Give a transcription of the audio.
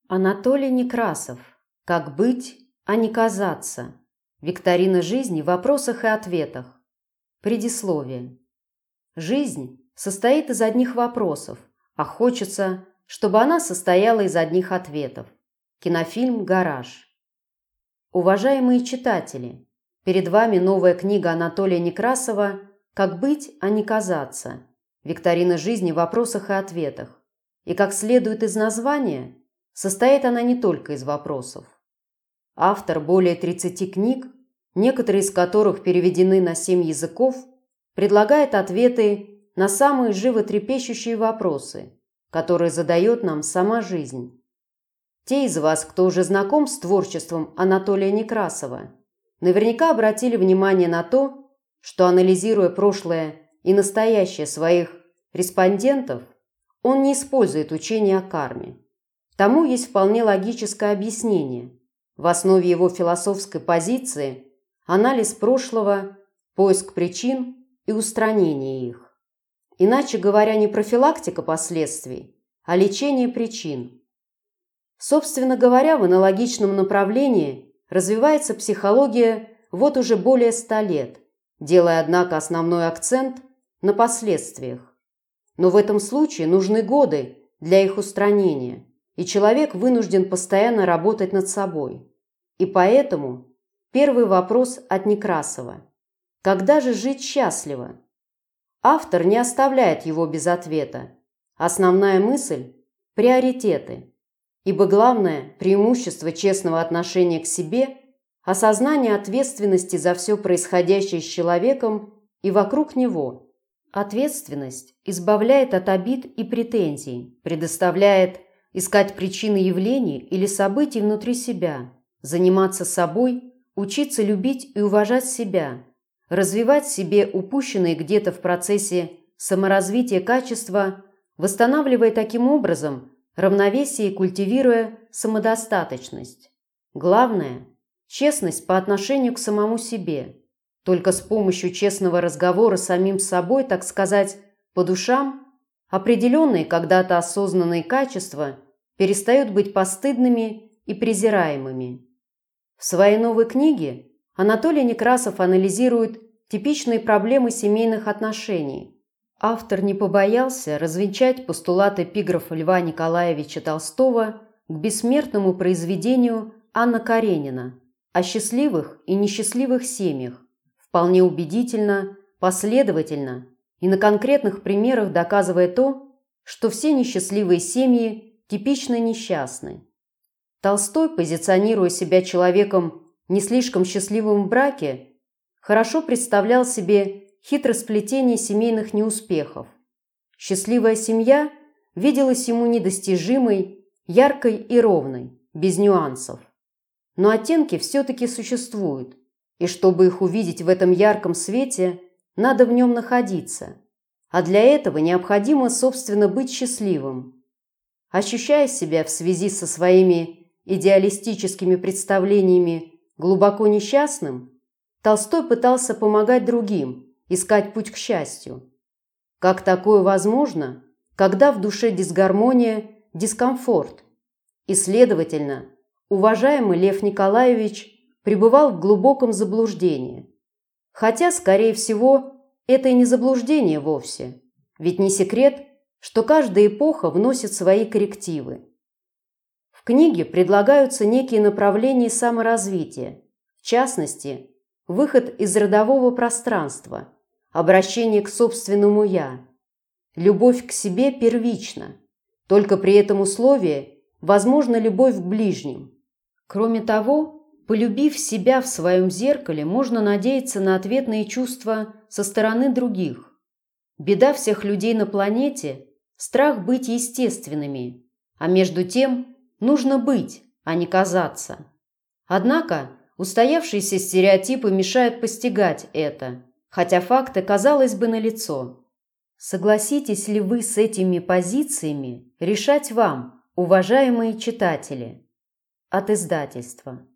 Анатолий Некрасов. Как быть, а не казаться. Викторина жизни в вопросах и ответах. Предисловие. Жизнь состоит из одних вопросов, а хочется, чтобы она состояла из одних ответов. Кинофильм «Гараж». Уважаемые читатели, перед вами новая книга Анатолия Некрасова «Как быть, а не казаться. Викторина жизни в вопросах и ответах». И, как следует из названия, состоит она не только из вопросов. Автор более 30 книг, некоторые из которых переведены на 7 языков, предлагает ответы на самые животрепещущие вопросы, которые задает нам сама жизнь. Те из вас, кто уже знаком с творчеством Анатолия Некрасова, наверняка обратили внимание на то, что, анализируя прошлое и настоящее своих респондентов, он не использует учение о карме. Тому есть вполне логическое объяснение. В основе его философской позиции анализ прошлого, поиск причин и устранение их. Иначе говоря, не профилактика последствий, а лечение причин. Собственно говоря, в аналогичном направлении развивается психология вот уже более 100 лет, делая, однако, основной акцент на последствиях. Но в этом случае нужны годы для их устранения, и человек вынужден постоянно работать над собой. И поэтому первый вопрос от Некрасова. Когда же жить счастливо? Автор не оставляет его без ответа. Основная мысль – приоритеты. Ибо главное преимущество честного отношения к себе – осознание ответственности за все происходящее с человеком и вокруг него. Ответственность избавляет от обид и претензий, предоставляет искать причины явлений или событий внутри себя, заниматься собой, учиться любить и уважать себя, развивать в себе упущенные где-то в процессе саморазвития качества, восстанавливая таким образом равновесие и культивируя самодостаточность. Главное – честность по отношению к самому себе. Только с помощью честного разговора с самим собой, так сказать, по душам, определенные когда-то осознанные качества перестают быть постыдными и презираемыми. В своей новой книге Анатолий Некрасов анализирует типичные проблемы семейных отношений. Автор не побоялся развенчать постулат эпиграфа Льва Николаевича Толстого к бессмертному произведению Анна Каренина о счастливых и несчастливых семьях, вполне убедительно, последовательно и на конкретных примерах доказывая то, что все несчастливые семьи типично несчастны. Толстой, позиционируя себя человеком не слишком счастливым в браке, хорошо представлял себе хитросплетение семейных неуспехов. Счастливая семья виделась ему недостижимой, яркой и ровной, без нюансов. Но оттенки все-таки существуют, и чтобы их увидеть в этом ярком свете, надо в нем находиться. А для этого необходимо, собственно, быть счастливым. Ощущая себя в связи со своими идеалистическими представлениями глубоко несчастным, Толстой пытался помогать другим, искать путь к счастью. Как такое возможно, когда в душе дисгармония, дискомфорт? И, следовательно, уважаемый Лев Николаевич пребывал в глубоком заблуждении. Хотя, скорее всего, это и не заблуждение вовсе, ведь не секрет, что каждая эпоха вносит свои коррективы. В книге предлагаются некие направления саморазвития, в частности, выход из родового пространства, обращение к собственному «я». Любовь к себе первична, только при этом условии возможна любовь к ближним. Кроме того, полюбив себя в своем зеркале, можно надеяться на ответные чувства со стороны других. Беда всех людей на планете – страх быть естественными, а между тем нужно быть, а не казаться. Однако устоявшиеся стереотипы мешают постигать это, хотя факты, казалось бы, налицо. Согласитесь ли вы с этими позициями, решать вам, уважаемые читатели. От издательства.